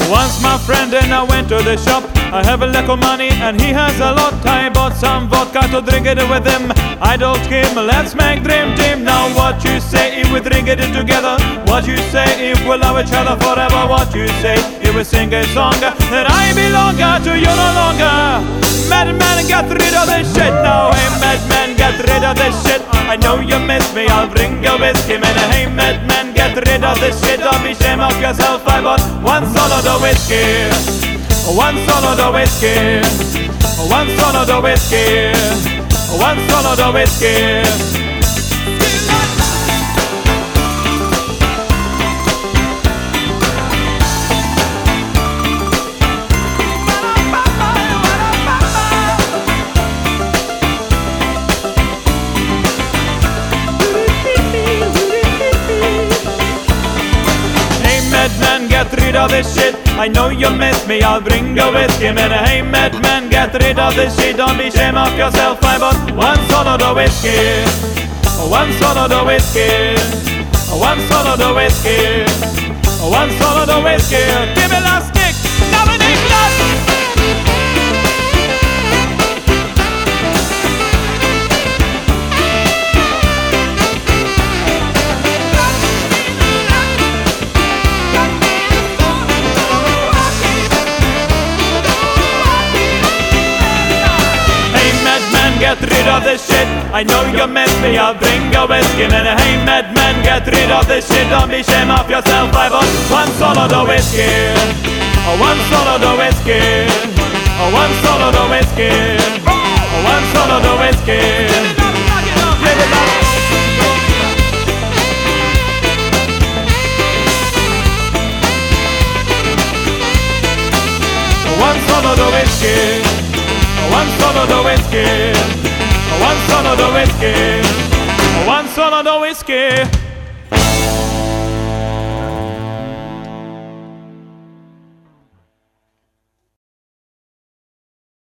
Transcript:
Once my friend and I went to the shop. I have a little money and he has a lot. I bought some vodka to drink it with him. I told him, let's make dream team. Now what you say if we drink it together? What you say if we love each other forever? What you say if we sing a song that I belong to you no longer? Madman, get rid of this shit now. Hey madman, get rid of this shit. I know you miss me, I'll bring your whiskey, man. Hey madman, get rid of this shit. Don't be ashamed of yourself. I bought one solo the whiskey, one solo the whiskey, one solo the whiskey, one solo the whiskey. Madman, get rid of this shit. I know you miss me, I'll bring the whiskey, man. Hey madman, get rid of this shit. Don't be ashamed of yourself. I bought one solo the whiskey, one solo the whiskey, one solo the whiskey, one solo the whiskey. Give me last kick, Dominic Last. Get rid of this shit. I know you miss me, I'll bring a whiskey, man. Hey madman, get rid of this shit. Don't be ashamed of yourself. I bought one solo the whiskey, one solo the whiskey, one solo the whiskey, one solo the whiskey. Give it up. One solo the whiskey, one solo the whiskey, one solo the whiskey, one solo the whiskey.